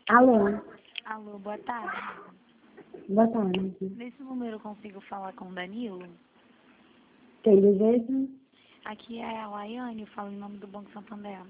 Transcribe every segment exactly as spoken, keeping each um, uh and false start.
Alô, Alô, boa tarde. boa tarde. Nesse número eu consigo falar com o Danilo? Quem deseja? Aqui é a Laiane, eu falo em nome do Banco Santander.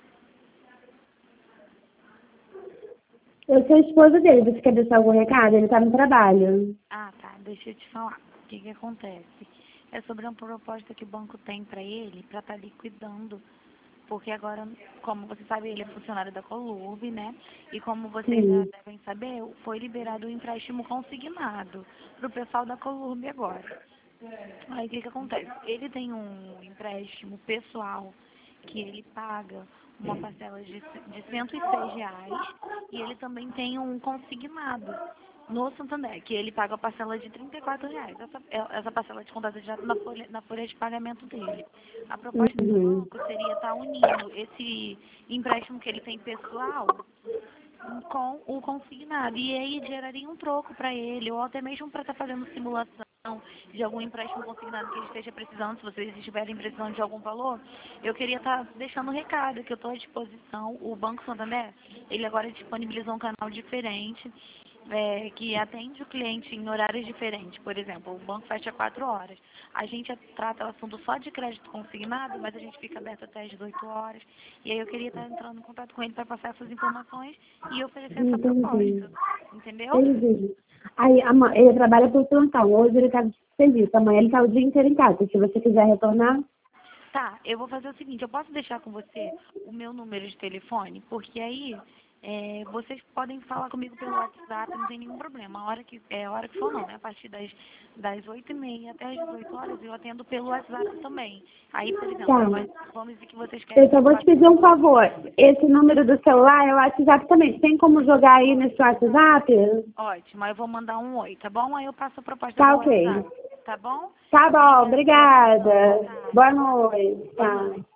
Eu sou a esposa dele, você quer deixar algum recado? Ele tá no trabalho. Ah, tá, deixa eu te falar. O que que acontece? É sobre uma proposta que o banco tem para ele, para estar liquidando. Porque agora, como você sabe, ele é funcionário da Colurb, né? E como vocês já Sim. devem saber, foi liberado o empréstimo consignado para o pessoal da Colurb agora. Aí o que que acontece? Ele tem um empréstimo pessoal que ele paga uma parcela de, de cento e seis reais e ele também tem um consignado no Santander, que ele paga a parcela de trinta e quatro reais. Essa, é- essa parcela de contada já na folha, na folha de pagamento dele. A proposta do Uhum. banco seria estar unindo esse empréstimo que ele tem pessoal com o consignado. E aí geraria um troco para ele, ou até mesmo para estar fazendo simulação de algum empréstimo consignado que ele esteja precisando, se vocês estiverem precisando de algum valor. Eu queria estar deixando um recado, que eu estou à disposição. O Banco Santander, ele agora disponibilizou um canal diferente, é, que atende o cliente em horários diferentes. Por exemplo, o banco fecha quatro horas. A gente trata o assunto só de crédito consignado, mas a gente fica aberto até às dezoito horas. E aí eu queria estar entrando em contato com ele para passar essas informações e oferecer essa Entendi. proposta. Entendeu? Entendi. Aí, ama- ele trabalha por plantão. Hoje ele tá de serviço. Amanhã ele tá o dia inteiro em casa. Se você quiser retornar, Tá, eu vou fazer o seguinte, eu posso deixar com você o meu número de telefone, porque aí é, vocês podem falar comigo pelo WhatsApp, não tem nenhum problema. A hora que, é a hora que for não, né? A partir das, das oito e meia até as dezoito horas eu atendo pelo WhatsApp também. Aí, por exemplo, tá. vamos vamos dizer que vocês querem Eu que só eu vou te passe. pedir um favor. Esse número do celular é o WhatsApp também. Tem como jogar aí nesse WhatsApp? Ótimo, aí eu vou mandar um oi, tá bom? Aí eu passo a proposta Tá pelo ok. WhatsApp, tá bom? Tá bom, Obrigada pela atenção. Boa obrigada. tarde. Boa noite. Boa Tá. noite.